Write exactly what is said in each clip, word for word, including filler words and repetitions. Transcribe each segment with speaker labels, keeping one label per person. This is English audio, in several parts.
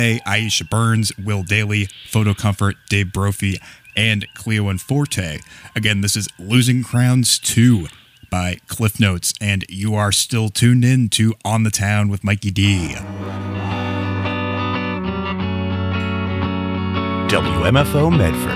Speaker 1: Aisha Burns, Will Daly, Photo Comfort, Dave Brophy, and Cleo and Forte. Again, this is Losing Crowns two by Cliff Notes, and you are still tuned in to On the Town with Mikey D.
Speaker 2: W M F O Medford.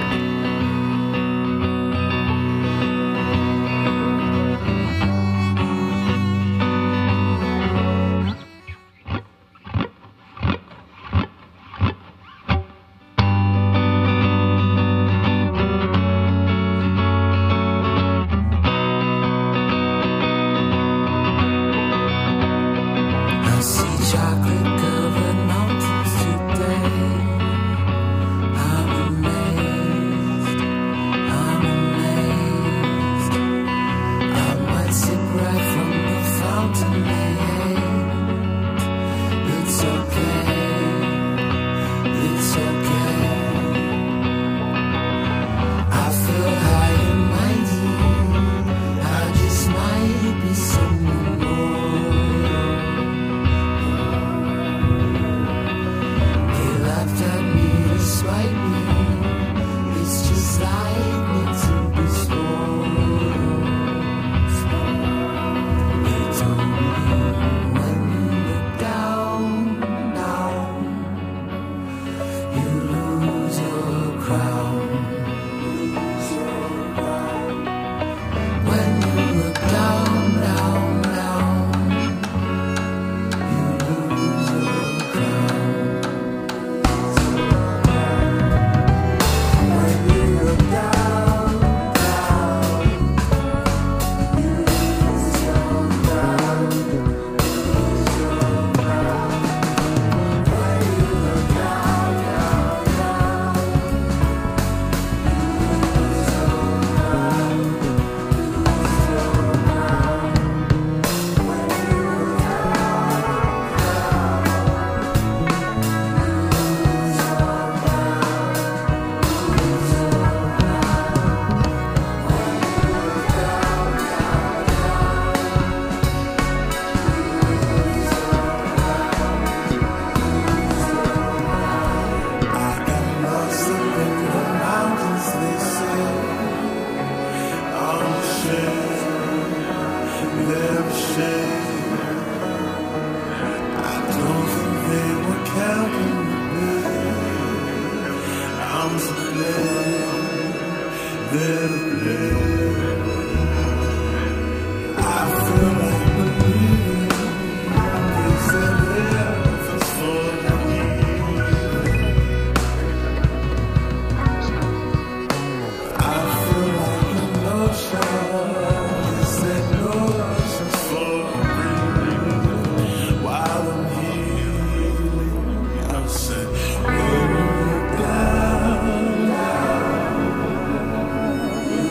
Speaker 3: Down, down.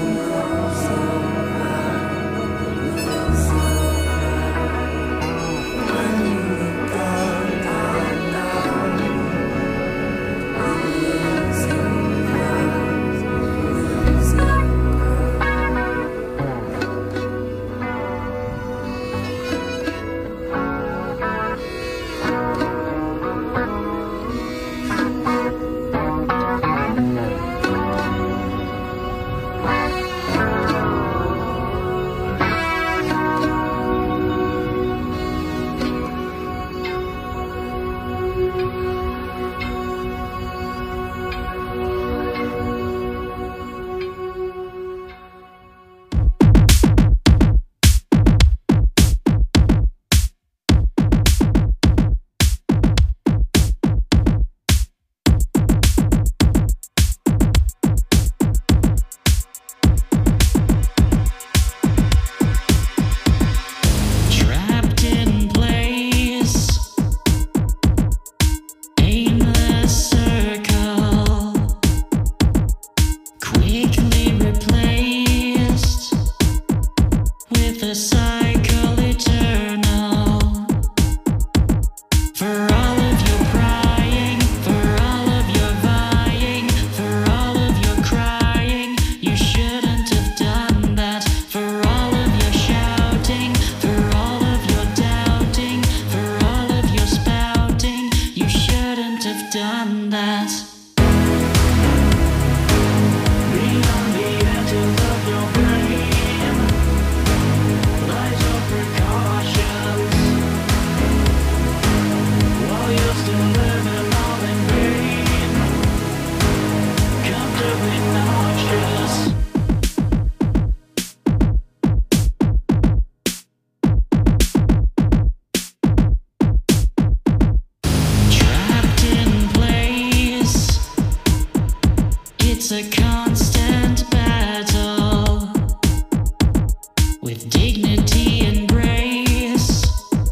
Speaker 3: done that. It's a constant battle with dignity and grace,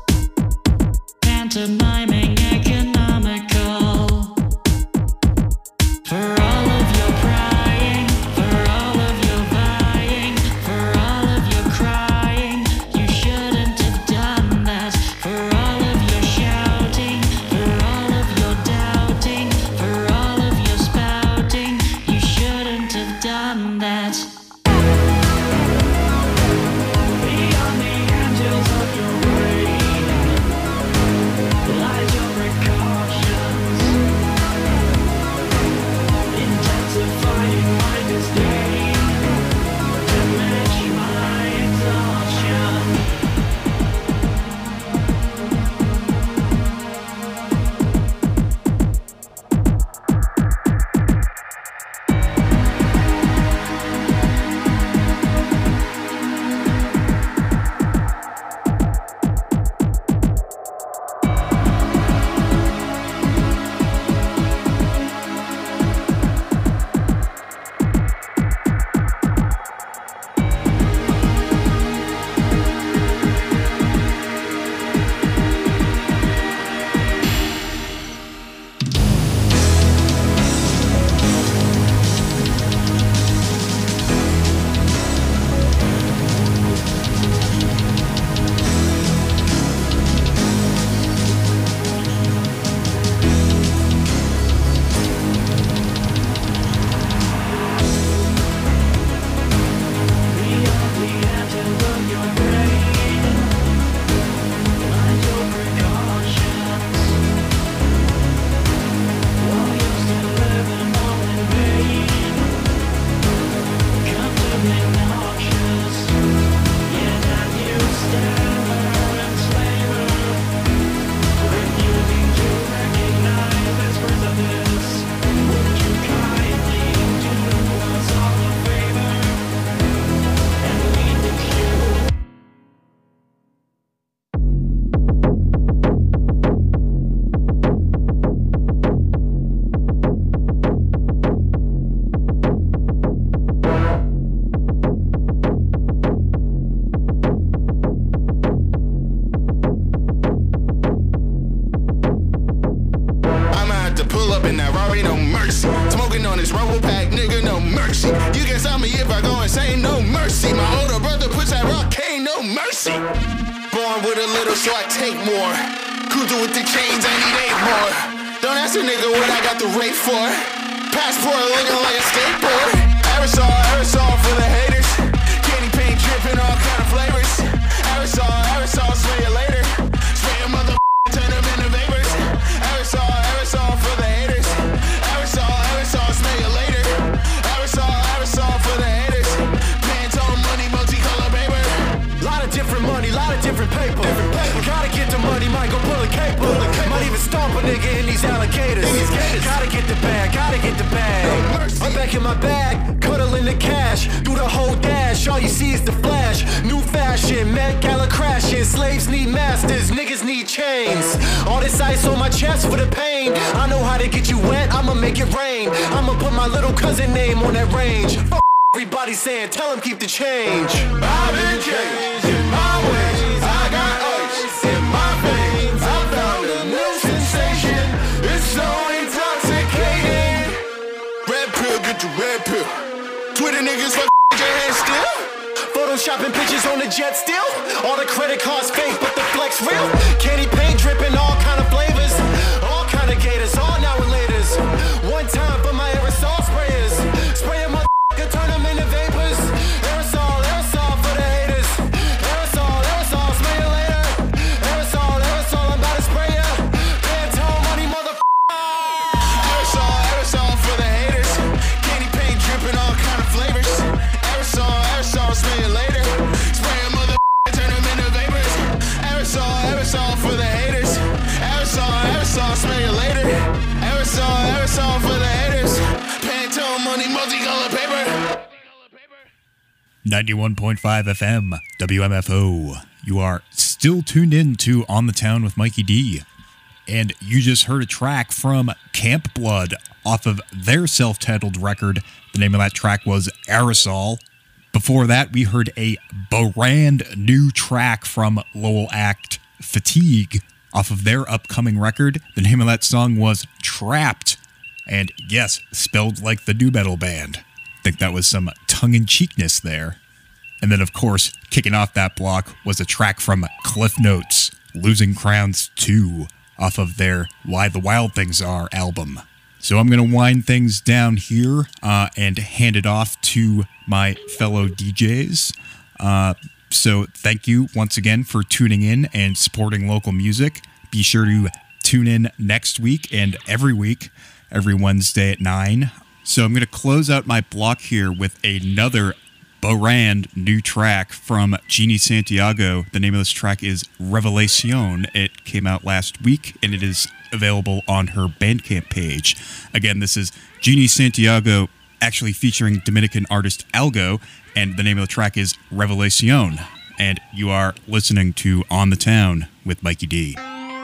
Speaker 3: pantomiming economical. For all of your prying, for all of your vying, for all of your crying, you shouldn't have done that. For all of your shouting, for all of your doubting, for all of your spouting, you shouldn't have done that. Beyond the angels of your brain lies your precautions, intensifying my disdain to match my exhaustion.
Speaker 4: Smoking on this Robo Pack, nigga, no mercy. You can stop me if I go insane, no mercy. My older brother puts that rock, ain't no mercy. Born with a little, so I take more. Cruising with the chains, I need eight more. Don't ask a nigga what I got the rate for. Passport looking like a skateboard. Aerosol, aerosol for the haters. Candy paint dripping all kind of flavors. Aerosol, aerosol, spray it later. Spray a mother, turn them into vapors. Aerosol, aerosol for the haters. Aerosol, aerosol, spray it later. Aerosol, aerosol for the haters. Pantone money, multicolor paper.
Speaker 5: Lot of different money, lot of different paper. Different paper. Gotta get the money, might go pull a caper. Might even stomp a nigga in these alligators. Gotta get the bag, gotta get the bag. I'm back in my bag, cuddling the cash. Do the whole dash, all you see is the flash. New fashion, Met Gala crashing. Slaves need masters, niggas need chains. All this ice on my chest for the pain. I know how to get you wet, I'ma make it rain. I'ma put my little cousin name on that range. F everybody saying, tell him keep the change.
Speaker 4: I've been changing my ways. I got ice in my veins. I found a new sensation. It's so intoxicating. Red pill, get your red pill. Twitter niggas fuck your head still.
Speaker 5: Photoshopping pictures on the jet still. All the credit cards fake, but the flex real. Candy paint dripping, all kind of flavors. All kind of gators, all now and laters. One time for my aerosol sprayers. Spray a motherfucker, turn them into vapors. Aerosol, aerosol for the haters. Aerosol, aerosol, spray it later. Aerosol, aerosol, I'm about to spray ya. Pantone money, motherfucker.
Speaker 1: ninety-one point five F M, W M F O. You are still tuned in to On the Town with Mikey D. And you just heard a track from Camp Blood off of their self-titled record. The name of that track was Aerosol. Before that, we heard a brand new track from Lowell Act, Fatigue, off of their upcoming record. The name of that song was Trapped. And yes, spelled like the nu metal band. I think that was some tongue-in-cheekness there. And then, of course, kicking off that block was a track from Cliff Notes, Losing Crowns two, off of their Why the Wild Things Are album. So I'm going to wind things down here uh, and hand it off to my fellow D Js. Uh, so thank you once again for tuning in and supporting local music. Be sure to tune in next week and every week, every Wednesday at nine. So I'm going to close out my block here with another brand new track from Jeannie Santiago. The name of this track is Revelacion. It came out last week and it is available on her Bandcamp page. Again, this is Jeannie Santiago, actually featuring Dominican artist Algo, and the name of the track is Revelacion. And you are listening to On the Town with Mikey D.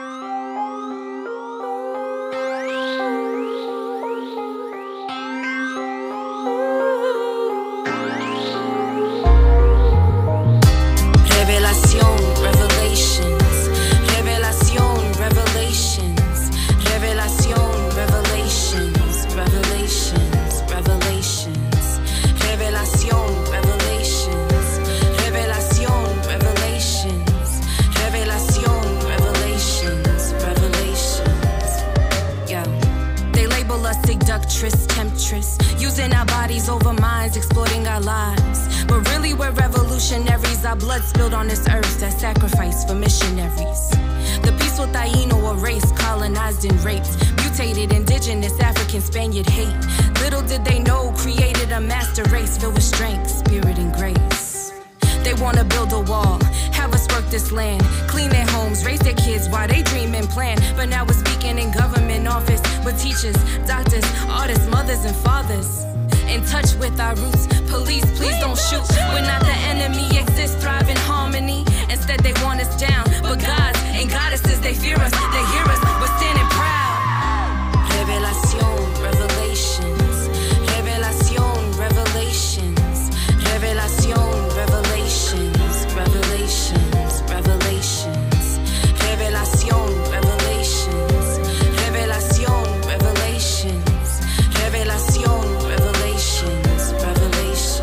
Speaker 6: Using our bodies over minds, exploiting our lives. But really we're revolutionaries. Our blood spilled on this earth, that sacrifice for missionaries. The peaceful Taino, a race colonized and raped, mutated indigenous African Spaniard hate. Little did they know, created a master race filled with strength, spirit and grace. They wanna build a wall, have us work this land, clean their homes, raise their kids while they dream and plan. But now we're speaking in government office with teachers, doctors, artists, mothers and fathers. In touch with our roots, police, please don't shoot. We're not the enemy, exist, thrive in harmony. Instead they want us down, but gods and goddesses, they fear us, they hear us, we're standing proud. Revelación, revelations, revelación, revelations, revelación, revelations, revelations, revelations, revelación, revelations, revelación, revelations, revelación, revelations, revelations.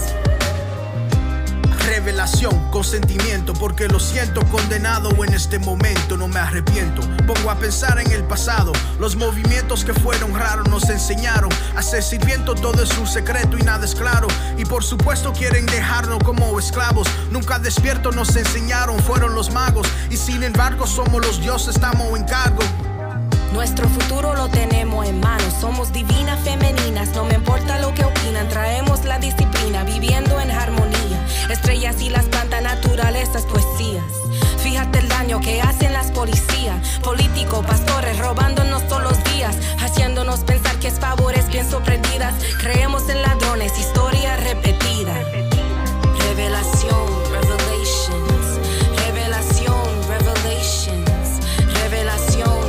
Speaker 7: Revelación, consentimiento, porque lo siento condenado en este momento, no me arrepiento. Pongo a pensar en el pasado, los movimientos que fueron raros nos enseñaron a ser sirviento, todo es un secreto y nada es claro. Y por supuesto quieren dejarnos como esclavos, nunca despierto nos enseñaron, fueron los magos. Y sin embargo somos los dioses, estamos en cargo.
Speaker 6: Nuestro futuro lo tenemos en manos, somos divinas femeninas, no me importa lo que opinan, traemos la disciplina, viviendo en armonía, estrellas y las plantas, naturalezas, poesías. Fíjate el daño que hacen las policías, políticos, pastores, robándonos todos los días, haciéndonos pensar que es favores bien sorprendidas, creemos en ladrones, historia repetida. Revelación, revelations, revelación, revelations, revelación.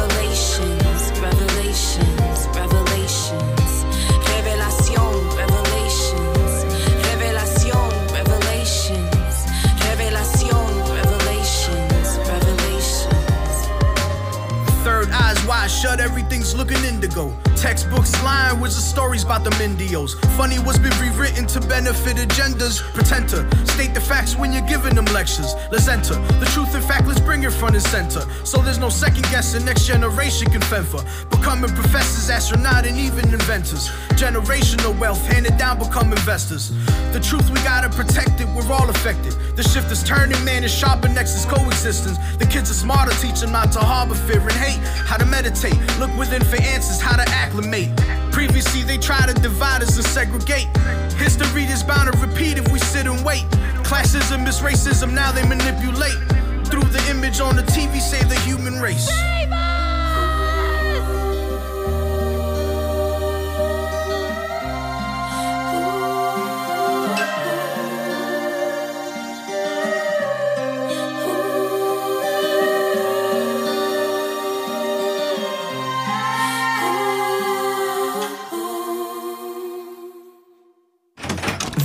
Speaker 6: Revelations, revelations, revelación, revelations, revelación, revelations, revelación, revelations, revelations.
Speaker 7: Third eyes wide shut, everything's looking indigo. Textbooks lying with the stories about the Mendios. Funny what's been rewritten to benefit agendas. Pretend to state the facts when you're giving them lectures. Let's enter the truth and fact, let's bring it front and center. So there's no second guessing, next generation can fend for. Becoming professors, astronauts, and even inventors. Generational wealth handed down, become investors. The truth, we gotta protect it, we're all affected. The shift is turning, man is sharper, next is coexistence. The kids are smarter, teach them not to harbor fear and hate. How to meditate, look within for answers, how to acclimate. Previously they try to divide us and segregate. History is bound to repeat if we sit and wait. Classism is racism, now they manipulate. Through the image on the T V, save the human race.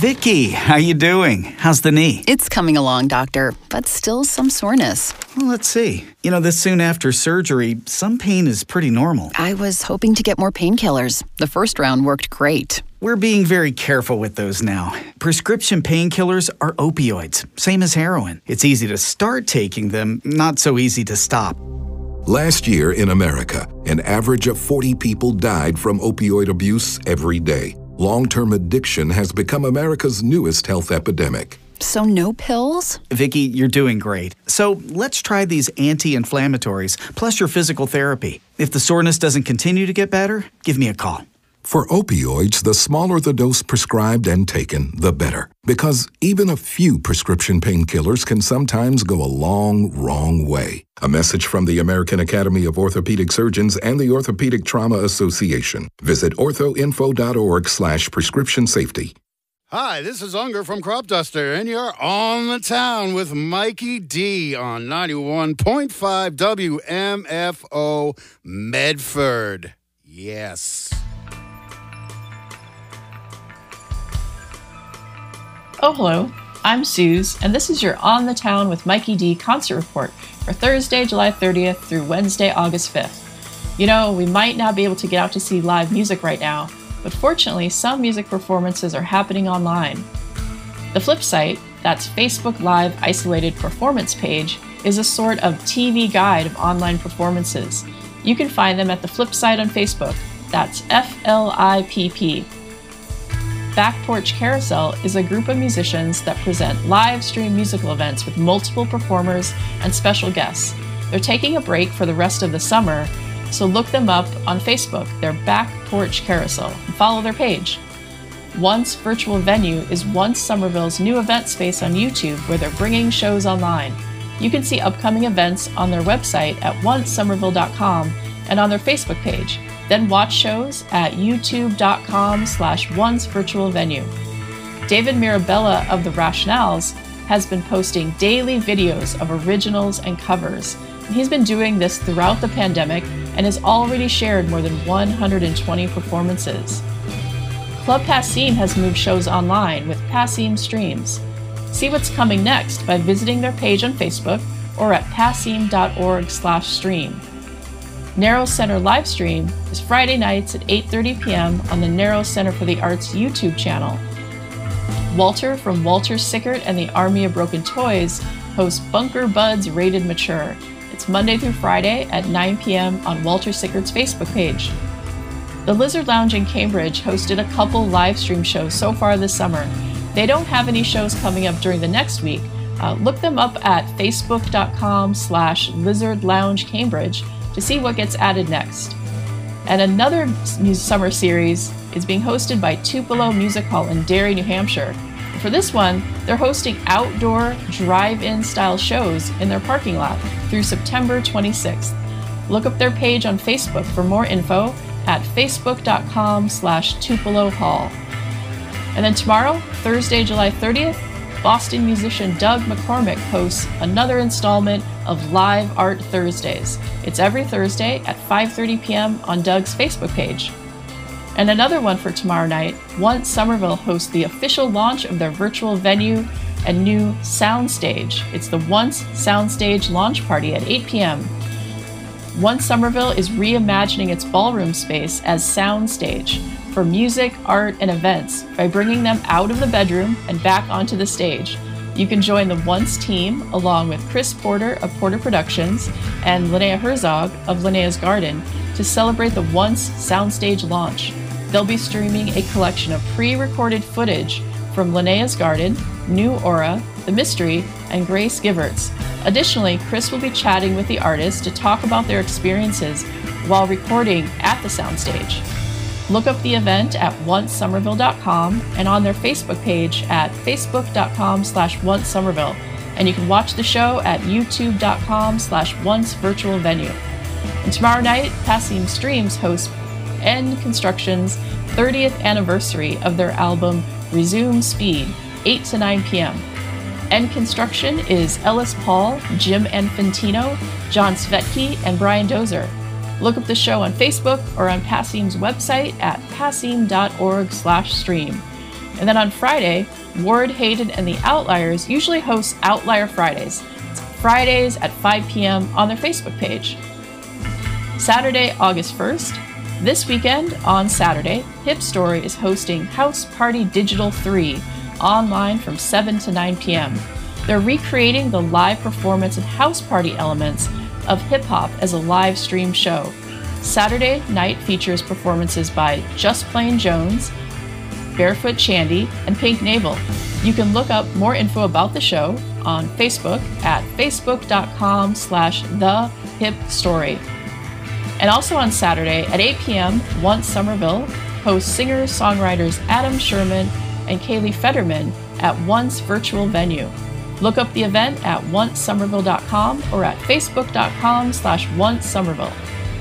Speaker 8: Vicky, how you doing? How's the knee?
Speaker 9: It's coming along, doctor, but still some soreness.
Speaker 8: Well, let's see. You know, this soon after surgery, some pain is pretty normal.
Speaker 9: I was hoping to get more painkillers. The first round worked great.
Speaker 8: We're being very careful with those now. Prescription painkillers are opioids, same as heroin. It's easy to start taking them, not so easy to stop.
Speaker 10: Last year in America, an average of forty people died from opioid abuse every day. Long-term addiction has become America's newest health epidemic.
Speaker 9: So no pills?
Speaker 8: Vicky, you're doing great. So let's try these anti-inflammatories, plus your physical therapy. If the soreness doesn't continue to get better, give me a call.
Speaker 10: For opioids, the smaller the dose prescribed and taken, the better. Because even a few prescription painkillers can sometimes go a long, wrong way. A message from the American Academy of Orthopedic Surgeons and the Orthopedic Trauma Association. Visit orthoinfo.org slash prescription safety.
Speaker 11: Hi, this is Unger from Crop Duster, and you're on the town with Mikey D on ninety-one point five W M F O Medford. Yes.
Speaker 12: Oh, hello. I'm Suze, and this is your On the Town with Mikey D concert report for Thursday, July thirtieth through Wednesday, August fifth. You know, we might not be able to get out to see live music right now, but fortunately, some music performances are happening online. The Flip site, that's Facebook Live Isolated Performance page, is a sort of T V guide of online performances. You can find them at the Flip site on Facebook. That's F L I P P. Back Porch Carousel is a group of musicians that present live stream musical events with multiple performers and special guests. They're taking a break for the rest of the summer, so look them up on Facebook. They're Back Porch Carousel and follow their page. Once Virtual Venue is Once Somerville's new event space on YouTube where they're bringing shows online. You can see upcoming events on their website at once somerville dot com and on their Facebook page. Then watch shows at youtube.com slash once virtual venue. David Mirabella of The Rationales has been posting daily videos of originals and covers. And he's been doing this throughout the pandemic and has already shared more than one hundred twenty performances. Club Passim has moved shows online with Passim Streams. See what's coming next by visiting their page on Facebook or at passim.org slash stream. Narrow Center Livestream is Friday nights at eight thirty p.m. on the Narrow Center for the Arts YouTube channel. Walter from Walter Sickert and the Army of Broken Toys hosts Bunker Buds Rated Mature. It's Monday through Friday at nine p.m. on Walter Sickert's Facebook page. The Lizard Lounge in Cambridge hosted a couple live stream shows so far this summer. They don't have any shows coming up during the next week. Uh, look them up at facebook.com slash Lizard Lounge Cambridge to see what gets added next. And another summer series is being hosted by Tupelo Music Hall in Derry, New Hampshire. For this one, they're hosting outdoor drive-in style shows in their parking lot through September twenty-sixth. Look up their page on Facebook for more info at facebook.com slash Tupelo Hall. And then tomorrow, Thursday, July thirtieth, Boston musician Doug McCormick hosts another installment of Live Art Thursdays. It's every Thursday at five thirty p.m. on Doug's Facebook page. And another one for tomorrow night, Once Somerville hosts the official launch of their virtual venue and new soundstage. It's the Once Soundstage launch party at eight p.m. Once Somerville is reimagining its ballroom space as soundstage for music, art, and events by bringing them out of the bedroom and back onto the stage. You can join the Once team along with Chris Porter of Porter Productions and Linnea Herzog of Linnea's Garden to celebrate the Once Soundstage launch. They'll be streaming a collection of pre-recorded footage from Linnea's Garden, New Aura, The Mystery, and Grace Giverts. Additionally, Chris will be chatting with the artists to talk about their experiences while recording at the soundstage. Look up the event at once somerville dot com and on their Facebook page at facebook.com slash once somerville. And you can watch the show at youtube.com slash once virtual venue. And tomorrow night, Passim Streams hosts End Construction's thirtieth anniversary of their album Resume Speed, eight to nine p.m. End Construction is Ellis Paul, Jim Infantino, John Svetke, and Brian Dozer. Look up the show on Facebook or on Passim's website at passim.org slash stream. And then on Friday, Ward Hayden and the Outliers usually host Outlier Fridays. It's Fridays at five p.m. on their Facebook page. Saturday, August first. This weekend, on Saturday, Hip Story is hosting House Party Digital three online from seven to nine p.m. They're recreating the live performance and house party elements of hip-hop as a live stream show. Saturday night features performances by Just Plain Jones, Barefoot Shandy, and Pink Navel. You can look up more info about the show on Facebook at facebook.com slash the hip story. And also on Saturday at eight p.m., Once Somerville hosts singer-songwriters Adam Sherman and Kaylee Fetterman at Once Virtual Venue. Look up the event at once somerville dot com or at facebook.com slash once somerville.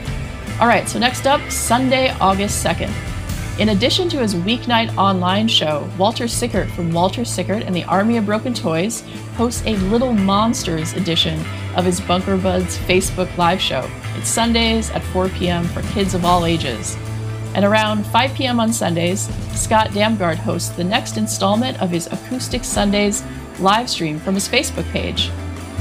Speaker 12: All right, so next up, Sunday, August second. In addition to his weeknight online show, Walter Sickert from Walter Sickert and the Army of Broken Toys hosts a Little Monsters edition of his Bunker Buds Facebook live show. It's Sundays at four p.m. for kids of all ages. And around five p.m. on Sundays, Scott Damgard hosts the next installment of his Acoustic Sundays live stream from his Facebook page.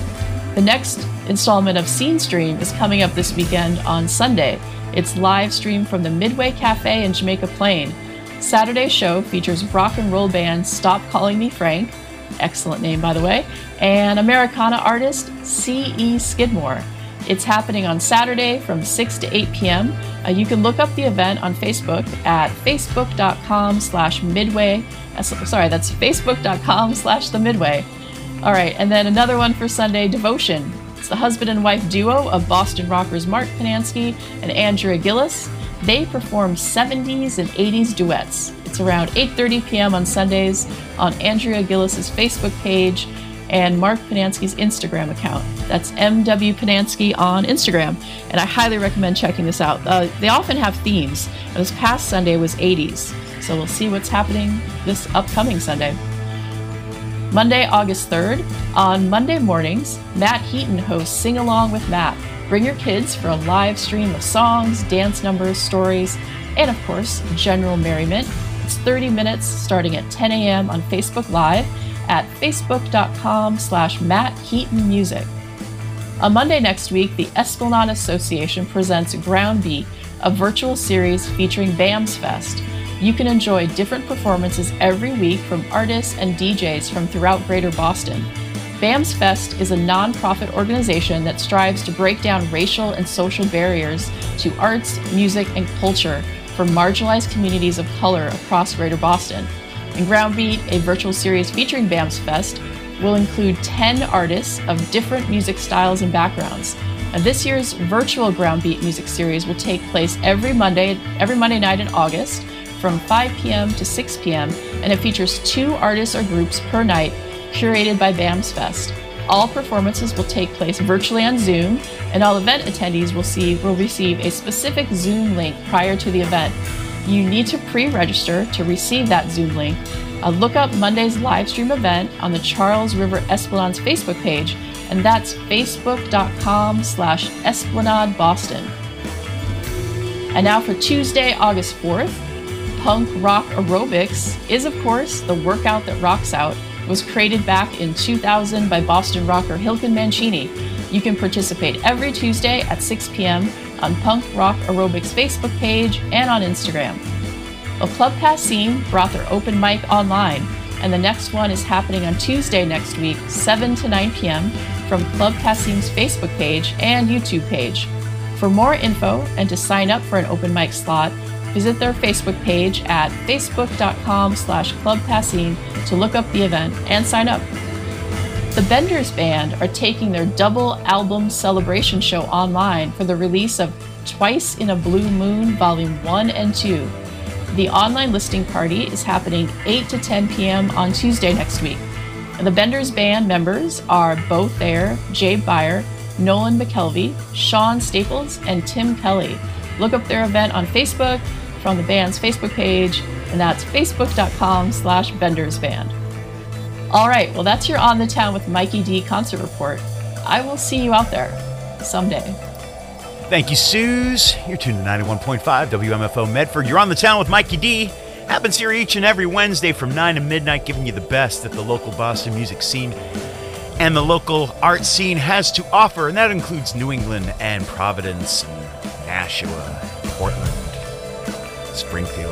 Speaker 12: The next installment of Scene Stream is coming up this weekend on Sunday. It's live stream from the Midway Cafe in Jamaica Plain. Saturday's show features rock and roll band Stop Calling Me Frank, excellent name by the way, and Americana artist C E Skidmore. It's happening on Saturday from six to eight p.m. Uh, you can look up the event on Facebook at facebook.com slash midway. Uh, sorry, that's facebook.com slash the midway. All right, and then another one for Sunday, Devotion. It's the husband and wife duo of Boston rockers Mark Pinansky and Andrea Gillis. They perform seventies and eighties duets. It's around eight thirty p.m. on Sundays on Andrea Gillis's Facebook page and Mark Pinansky's Instagram account. That's M W Pinansky on Instagram, and I highly recommend checking this out. Uh, they often have themes, and this past Sunday was eighties, so we'll see what's happening this upcoming Sunday. Monday, August third. On Monday mornings, Matt Heaton hosts Sing Along with Matt. Bring your kids for a live stream of songs, dance numbers, stories, and of course, general merriment. It's thirty minutes starting at ten a.m. on Facebook Live at facebook.com slash Matt Heaton Music. On Monday next week, the Esplanade Association presents Ground Beat, a virtual series featuring BAMS Fest. You can enjoy different performances every week from artists and D Js from throughout Greater Boston. BAMS Fest is a non-profit organization that strives to break down racial and social barriers to arts, music, and culture for marginalized communities of color across Greater Boston. And Ground Beat, a virtual series featuring BAMS Fest, will include ten artists of different music styles and backgrounds. And this year's virtual Ground Beat music series will take place every Monday, every Monday night in August from five p.m. to six p.m. and it features two artists or groups per night curated by BAMS Fest. All performances will take place virtually on Zoom, and all event attendees will, see, will receive a specific Zoom link prior to the event. You need to pre-register to receive that Zoom link. Uh, look up Monday's live stream event on the Charles River Esplanade's Facebook page, and that's facebook.com slash Esplanade Boston. And now for Tuesday, August fourth, Punk Rock Aerobics is, of course, the workout that rocks out. It was created back in two thousand by Boston rocker Hilken Mancini. You can participate every Tuesday at six p.m. on Punk Rock Aerobics Facebook page and on Instagram. Well, Club Passim brought their open mic online, and the next one is happening on Tuesday next week, seven to nine p.m. from Club Passim's Facebook page and YouTube page. For more info and to sign up for an open mic slot, visit their Facebook page at facebook.com slash Club Passim to look up the event and sign up. The Benders Band are taking their double album celebration show online for the release of Twice in a Blue Moon Volume one and two. The online listing party is happening eight to ten p.m. on Tuesday next week. And the Benders Band members are Bo Thayer, Jay Beyer, Nolan McKelvey, Sean Staples, and Tim Kelly. Look up their event on Facebook from the band's Facebook page, and that's facebook.com slash bendersband. All right, well, that's your On the Town with Mikey D concert report. I will see you out there someday.
Speaker 2: Thank you, Suze. You're tuned to ninety-one point five W M F O Medford. You're on the town with Mikey D.
Speaker 13: Happens here each and every Wednesday from nine to midnight, giving you the best that the local Boston music scene and the local art scene has to offer, and that includes New England and Providence, and Nashua, Portland, Springfield,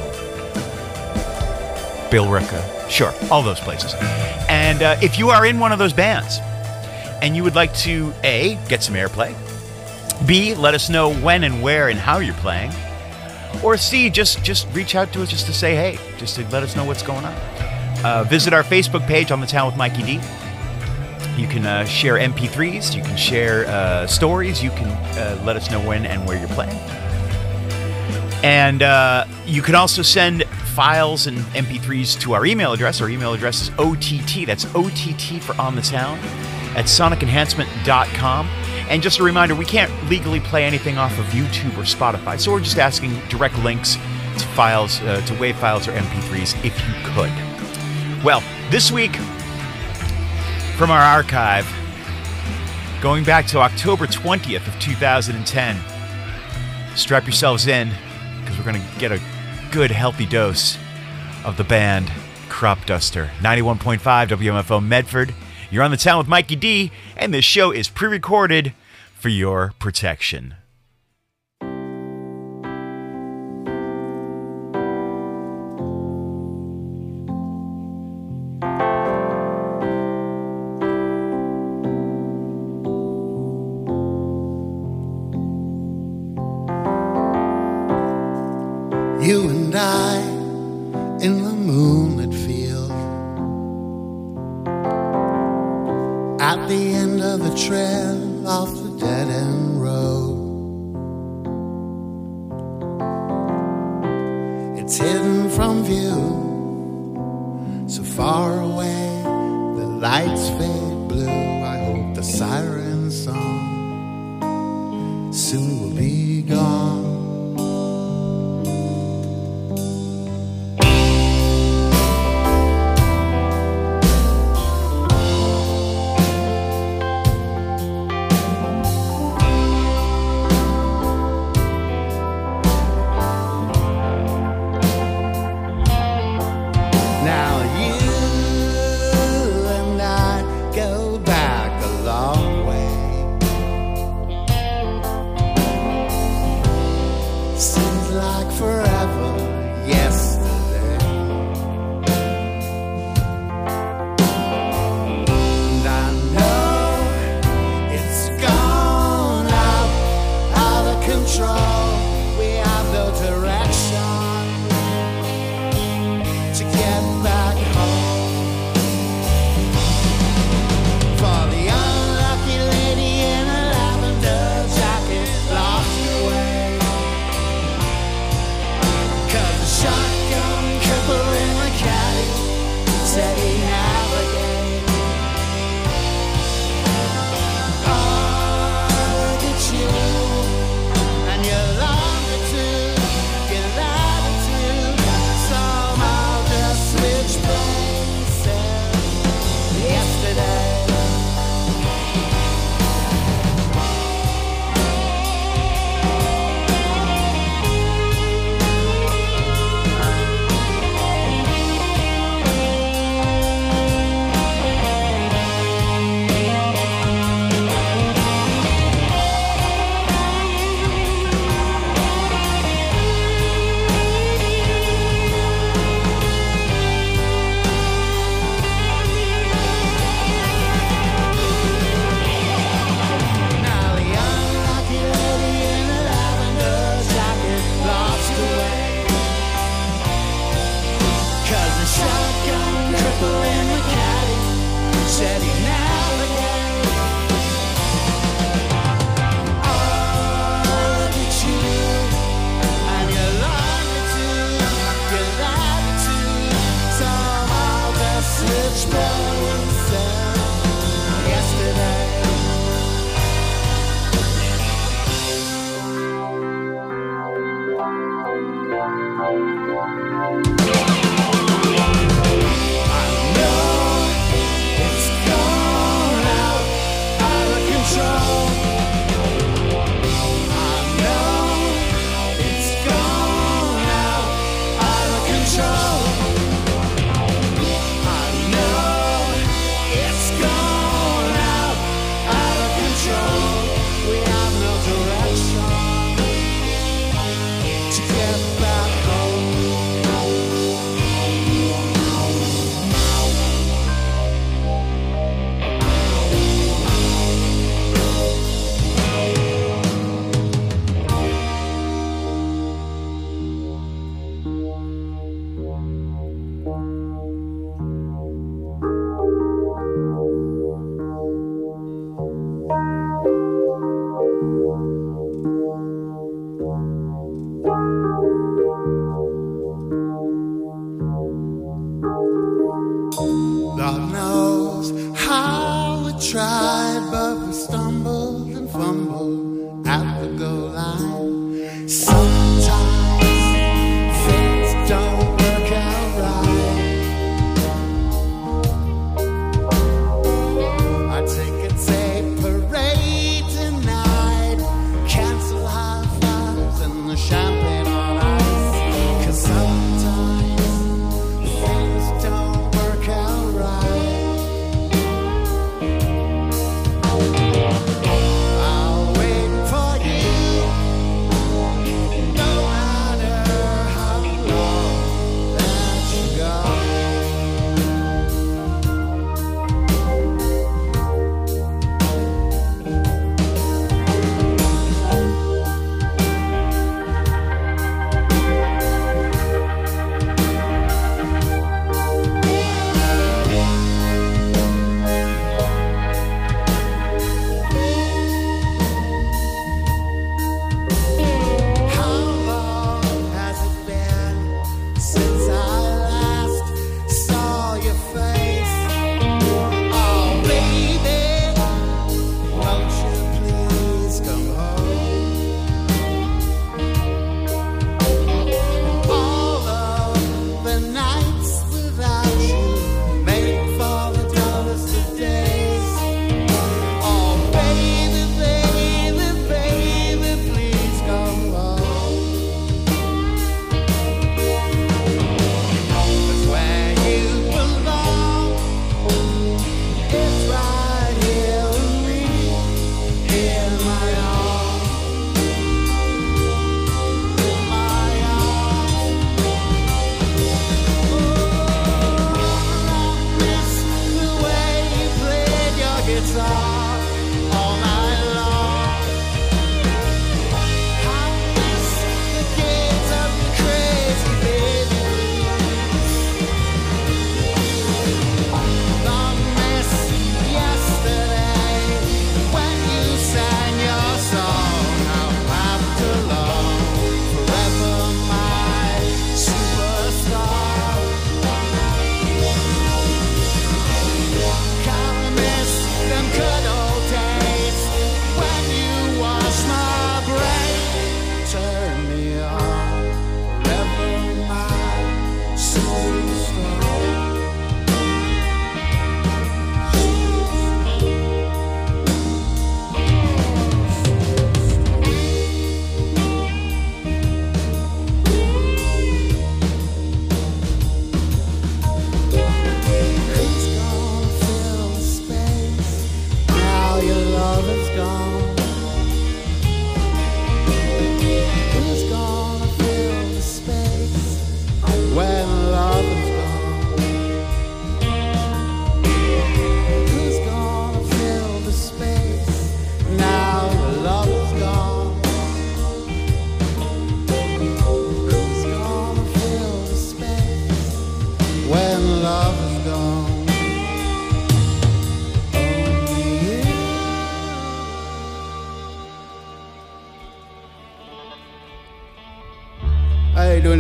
Speaker 13: Billerica, sure, all those places. And uh, if you are in one of those bands and you would like to A, get some airplay, B, let us know when and where and how you're playing, or C, just, just reach out to us just to say hey, just to let us know what's going on. Uh, visit our Facebook page, On the Town with Mikey D. You can uh, share M P threes, you can share uh, stories, you can uh, let us know when and where you're playing. And uh, you can also send files and M P threes to our email address. Our email address is O T T, that's O T T for On the Town, at sonic enhancement dot com. And just a reminder, we can't legally play anything off of YouTube or Spotify, so we're just asking direct links to files, uh, to WAV files or M P threes if you could. Well, this week, from our archive, going back to October twentieth of two thousand ten. Strap yourselves in, because we're going to get a good, healthy dose of the band Crop Duster. ninety-one point five W M F O Medford. You're On the Town with Mikey D, and this show is pre-recorded for your protection.
Speaker 14: You and I in the moonlit field, at the end of the trail off the dead-end road. It's hidden from view, so far away the lights fade blue. I hope the siren song soon will be gone.
Speaker 15: Control.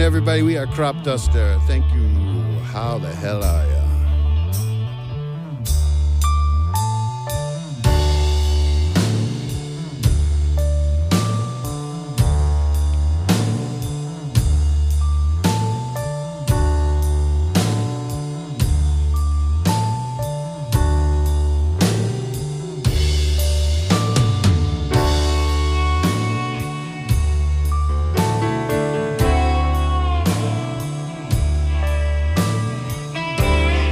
Speaker 11: everybody. We are Crop Duster. Thank you. How the hell are ya?
Speaker 3: Thank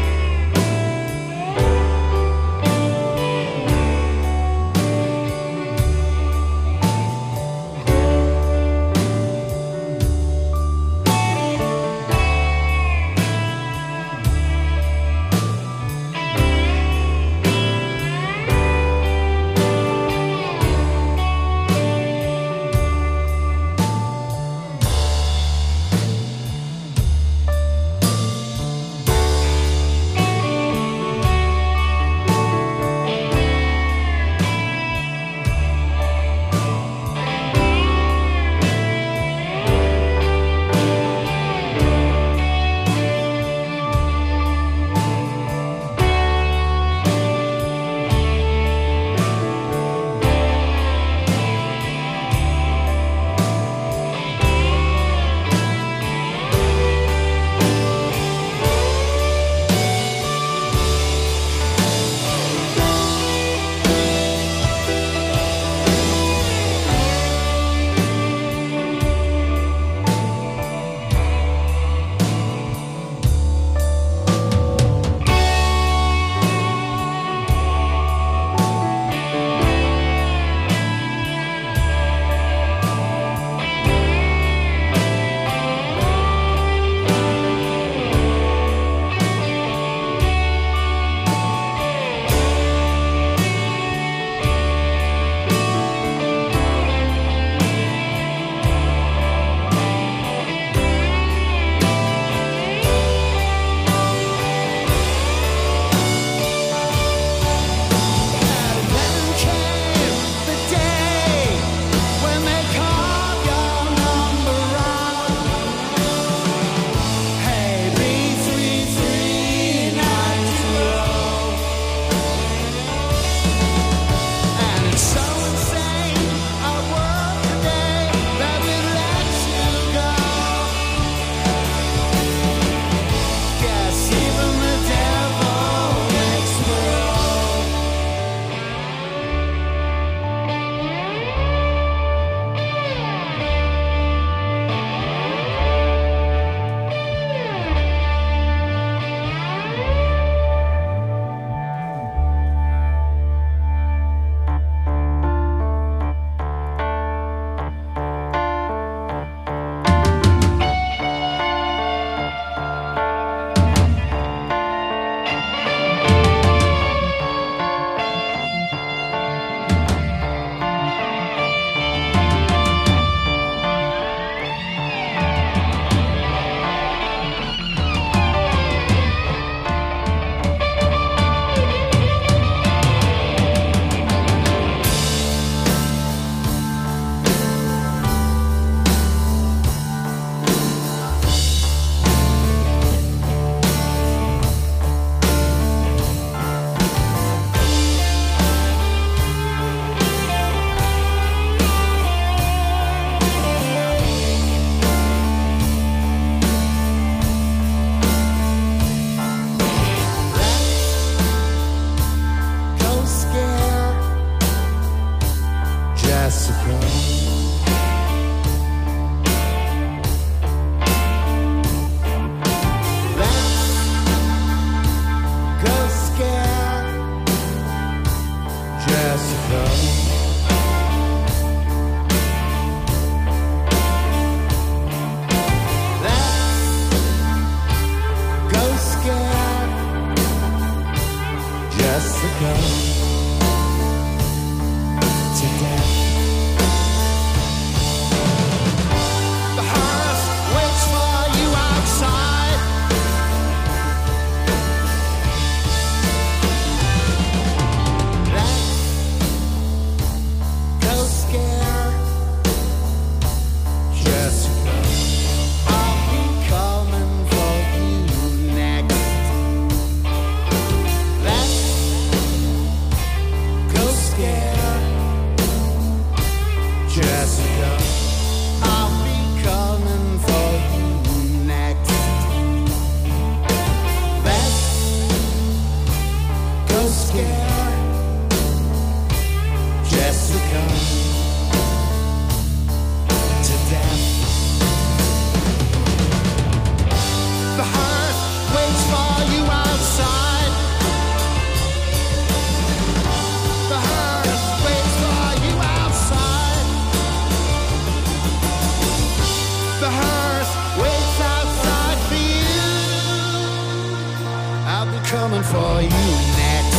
Speaker 14: coming for you next.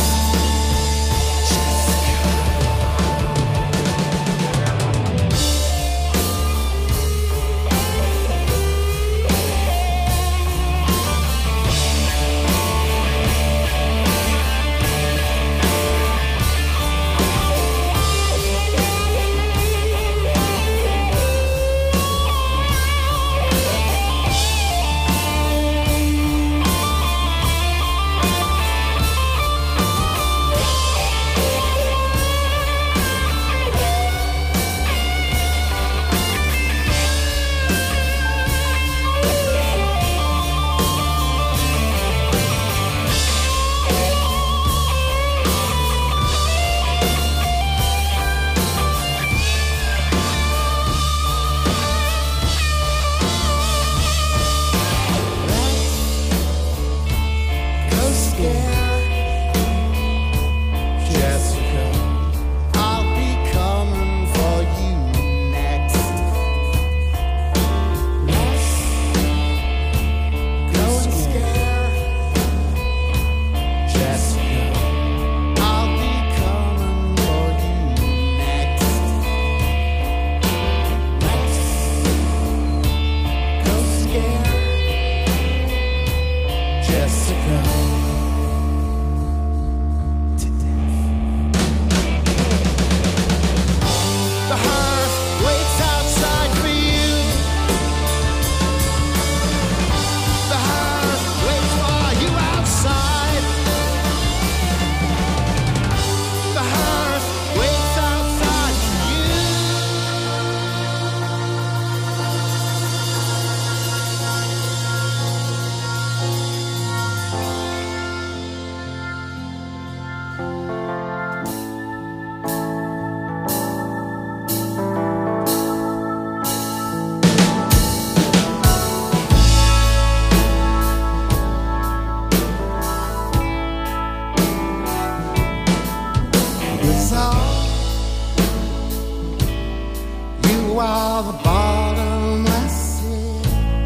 Speaker 14: Are the bottomless sea,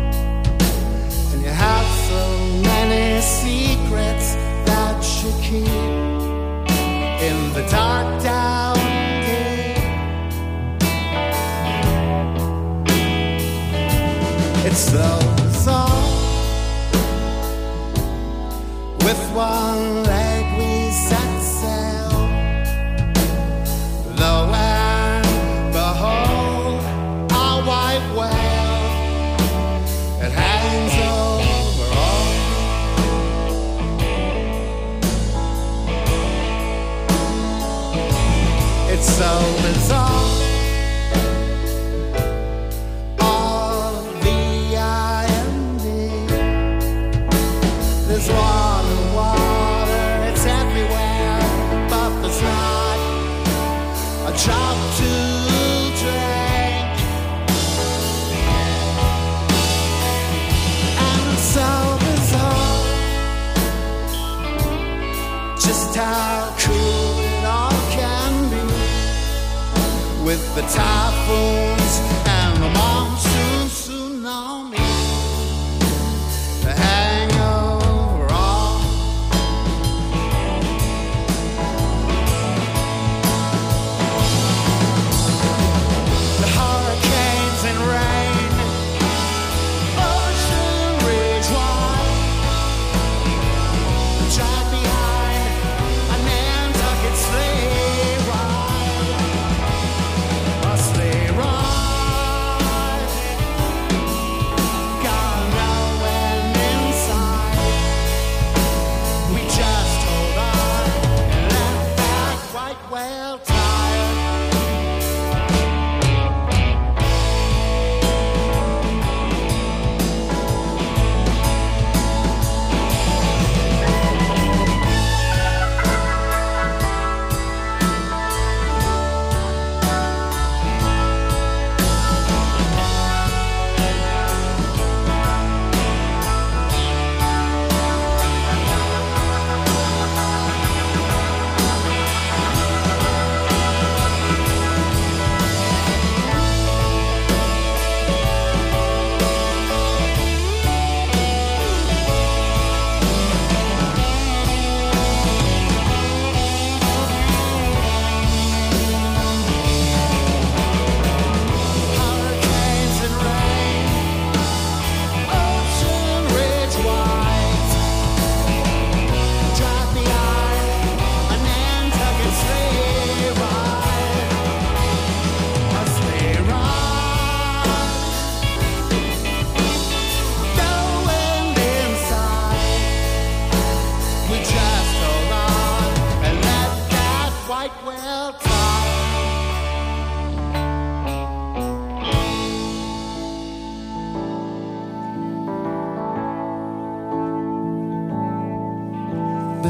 Speaker 14: and you have so many secrets that you keep in the dark down deep. It's so bizarre. With one leg we set sail, lo and behold, white whale, it hangs over all. It's so bizarre. All of the I N D. There's water, water, it's everywhere, but there's not a drop to drink. So bizarre, just how cruel it all can be, with the typhoons and the monsoon tsunami, the hangover all. The hurricanes and rain, drive behind a Nantucket sleigh ride, a sleigh ride.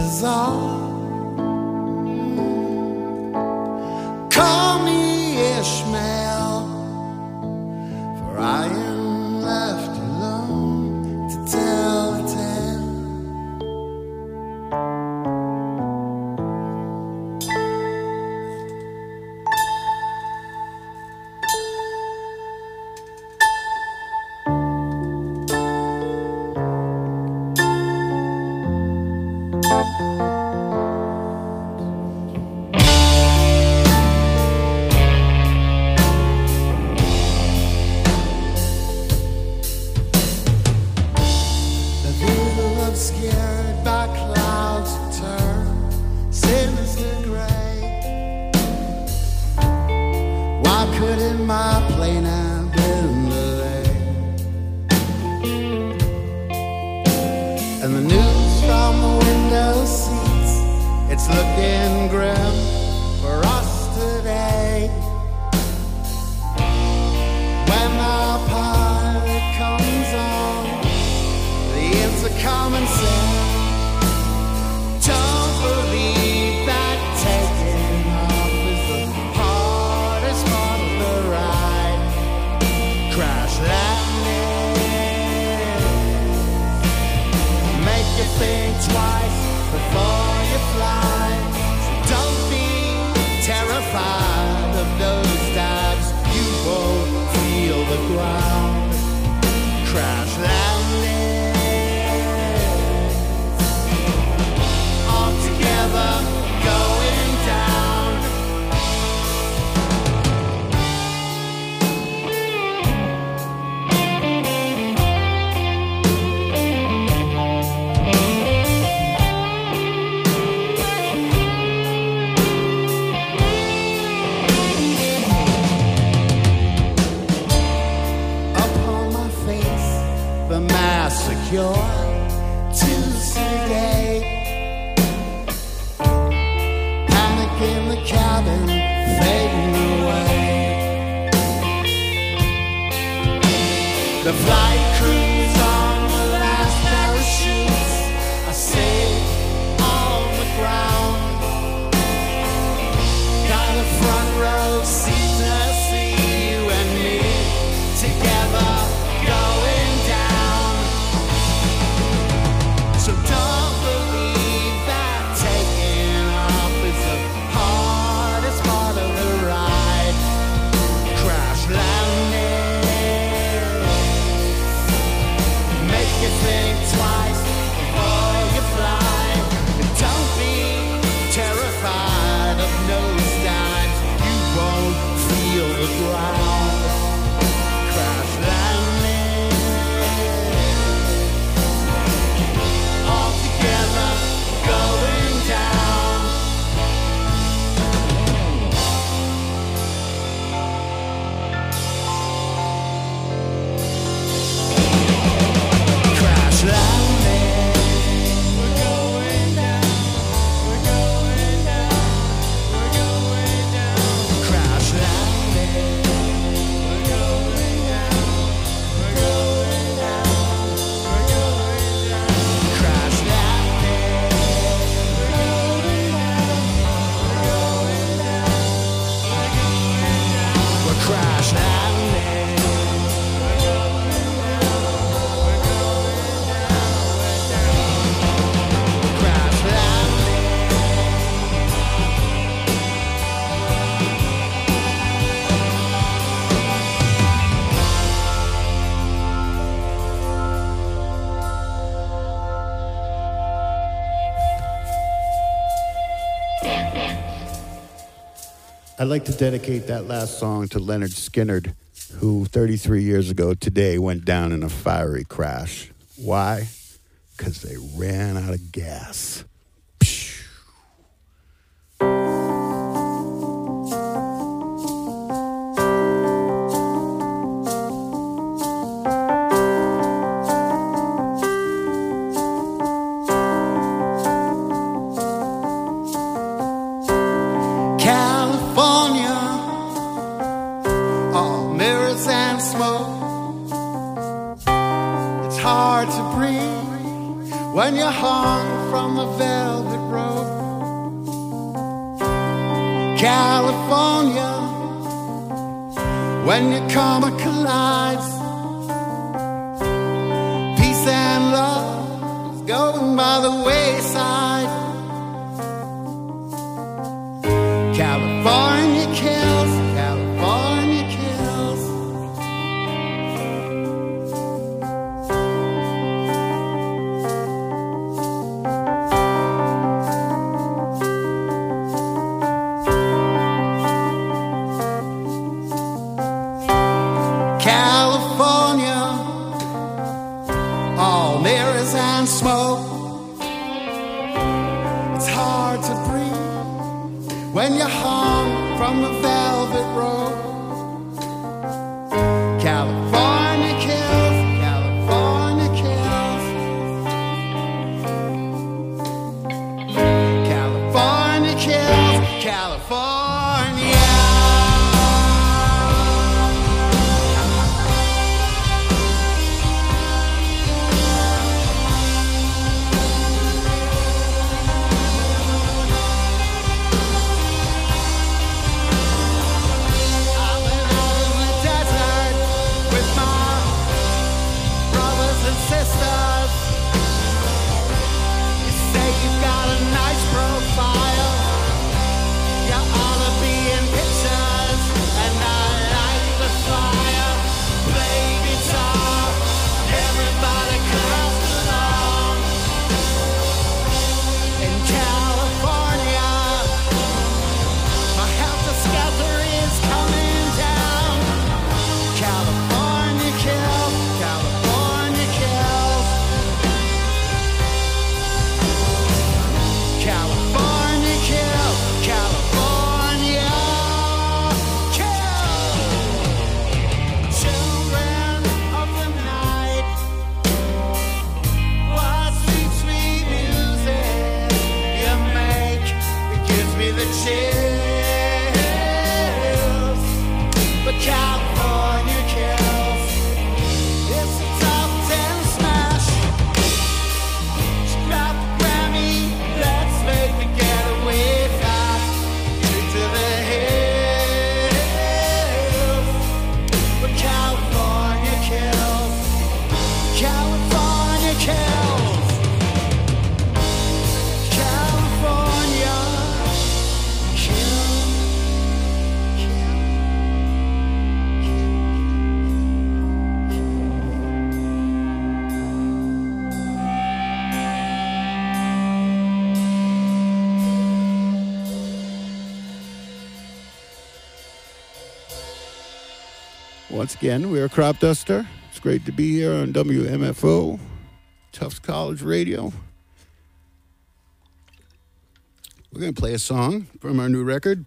Speaker 14: bizarre. Call me Ishmael, for I am left alone to tell the tale. Scared by clouds that turn sinister gray. Why couldn't my plane have been delayed? And the news from the window seats, it's looking grim for us today. When our pilot comes on the intercom and says, don't believe that taking off is the hardest part of the ride. Crash landing, make you think twice before you fly. So don't be terrified of those dives, you won't feel the ground. Crash landing. Going down. Upon my face, the mask secure to sedate. In the cabin, fading away. The flight crew's on the last parachutes. I sit on the ground. Got a front row seat to see you and me together going down. So don't believe that taking off is a hardest part of the ride. Crash landing, make you think twice before you fly. And don't be terrified of nosedives, you won't feel the ground. Crash landing, all together going down. Crash landing, we're going down, we're going down, we're going down. Crash landing, we're going down, we're going down, we're going down. Crash landing, we're going down, we're going down, we're going down. We're crash landing. I'd like to dedicate that last song to Leonard Skinnard, who thirty-three years ago today went down in a fiery crash. Why? Because they ran out of gas. when you hung from the velvet rope. California, when your karma collides, peace and love is going by the wayside. California kills, California kills. California, all mirrors and smoke. It's hard to breathe when you're hung from the velvet rope. California kills, California kills. California kills, California. Sisters, you say you've got a nice profile. You ought to be in pictures, and I like the flyer. Play guitar, everybody claps along. In California, my helter-skelter is coming down. California kills, California kills. California kills, California kills. Children of the night, what sweet, sweet music you make. It gives me the chills. But California kills. It's a top ten smash. Strap the Grammy, let's make the getaway fast. Straight to the hills. But California kills. California kills. California kills.
Speaker 11: Once again, we're Crop Duster. It's great to be here on W M F O, Tufts College Radio. We're going to play a song from our new record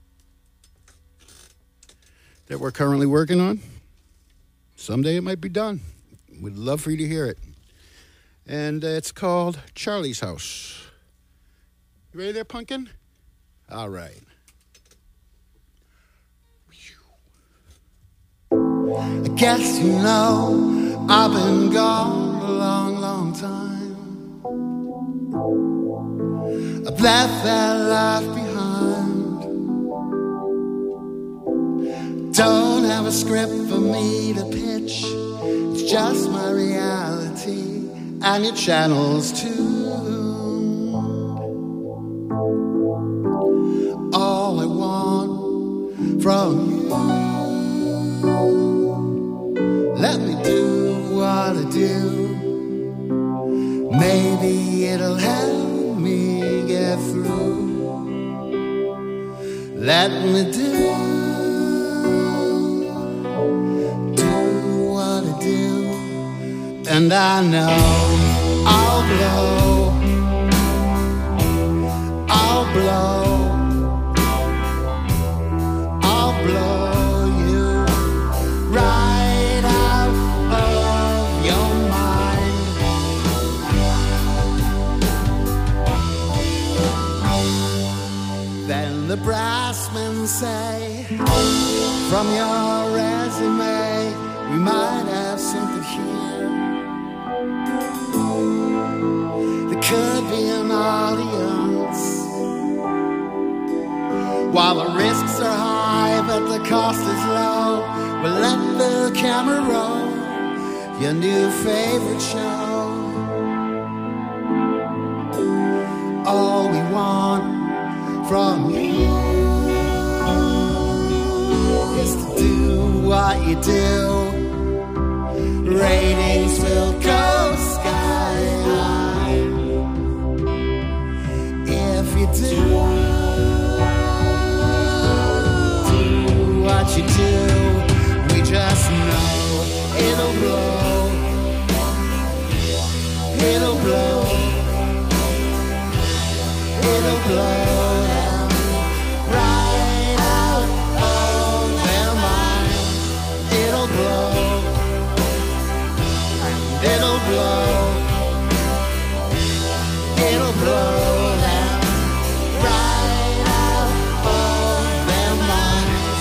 Speaker 11: that we're currently working on. Someday it might be done. We'd love for you to hear it. And uh, it's called Charlie's House. You ready there, Pumpkin? All right.
Speaker 14: I guess you know I've been gone a long, long time. I've left that life behind. Don't have a script for me to pitch. It's just my reality and your channels too. All I want from you, let me do what I do. Maybe it'll help me get through. Let me do, do what I do. And I know I'll blow, I'll blow, I'll blow you right out of your mind. Then the brass men say, from your resume, we might have something here. The While the risks are high, but the cost is low, we'll let the camera roll your new favorite show. All we want from you is to do what you do. Ratings will go sky high if you do, do what you do. We just know it'll blow, it'll blow, it'll blow down right out of their minds. It'll blow, it'll blow, it'll blow down right out of their minds.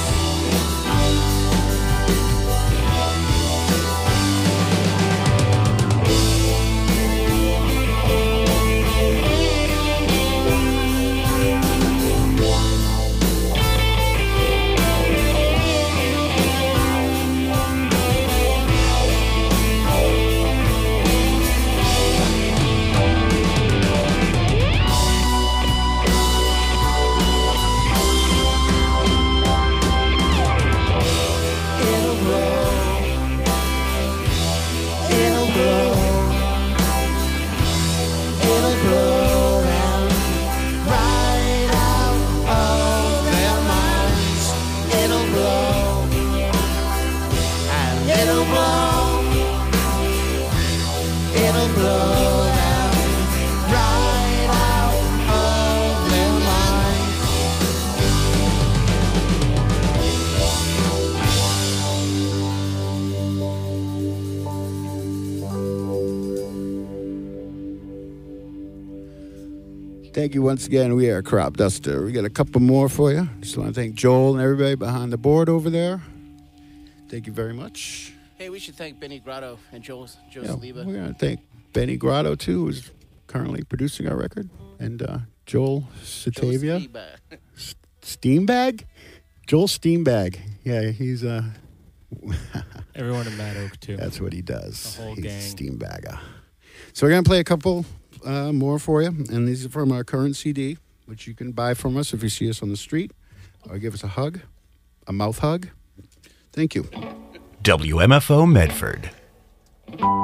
Speaker 14: Thank you once again. We are Crop Duster. We got a couple more for you. Just want to thank Joel and everybody behind the board over there. Thank you very much.
Speaker 15: Hey, we should thank Benny Grotto and Joe, Joe
Speaker 11: Yeah,
Speaker 15: Saliba.
Speaker 11: we're going to thank Benny Grotto, too, who's currently producing our record. And uh, Joel Satavia. S- Steambag? Joel Steambag. Yeah, he's... Uh,
Speaker 16: Everyone in Mad Oak, too.
Speaker 11: That's what he does.
Speaker 16: The whole
Speaker 11: he's
Speaker 16: gang.
Speaker 11: a Steambagger. So we're going to play a couple uh, more for you. And these are from our current C D, which you can buy from us if you see us on the street. Or give us a hug, a mouth hug. Thank you.
Speaker 2: W M F O Medford.
Speaker 14: Thank